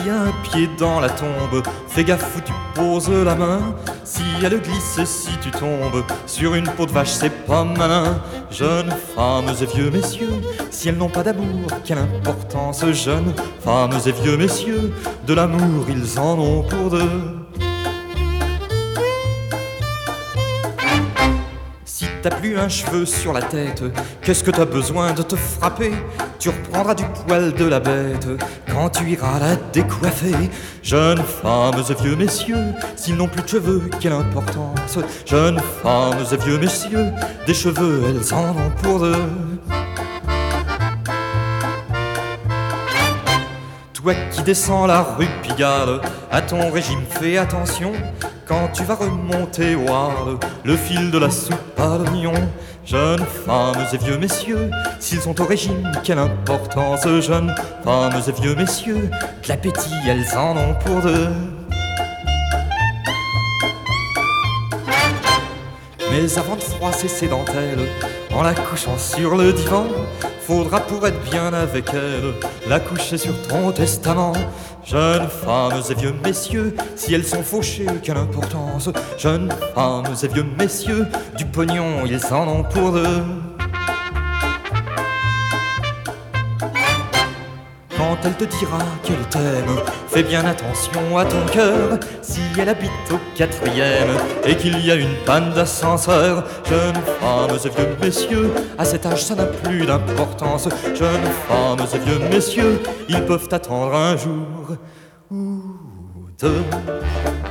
qui a un pied dans la tombe, fais gaffe où tu poses la main. Si elle glisse et si tu tombes sur une peau de vache, c'est pas malin. Jeunes femmes et vieux messieurs, si elles n'ont pas d'amour, quelle importance. Jeunes femmes et vieux messieurs, de l'amour ils en ont pour deux. Si t'as plus un cheveu sur la tête, qu'est-ce que t'as besoin de te frapper? Tu reprendras du poil de la bête quand tu iras la décoiffer. Jeunes femmes et vieux messieurs, s'ils n'ont plus de cheveux, quelle importance. Jeunes femmes et vieux messieurs, des cheveux elles en ont pour deux. Toi qui descends la rue Pigalle, à ton régime fais attention. Quand tu vas remonter au hard, le fil de la soupe à l'oignon. Jeunes femmes et vieux messieurs, s'ils sont au régime, quelle importance. Jeunes femmes et vieux messieurs, de l'appétit elles en ont pour deux. Mais avant de froisser ses dentelles, en la couchant sur le divan, faudra pour être bien avec elle, la coucher sur ton testament. Jeunes femmes et vieux messieurs, si elles sont fauchées, quelle importance. Jeunes femmes et vieux messieurs, du pognon ils en ont pour deux. Quand elle te dira qu'elle t'aime, fais bien attention à ton cœur. Si elle habite au 4e et qu'il y a une panne d'ascenseur, jeunes femmes et vieux messieurs, à cet âge ça n'a plus d'importance. Jeunes femmes et vieux messieurs, ils peuvent attendre un jour ou deux.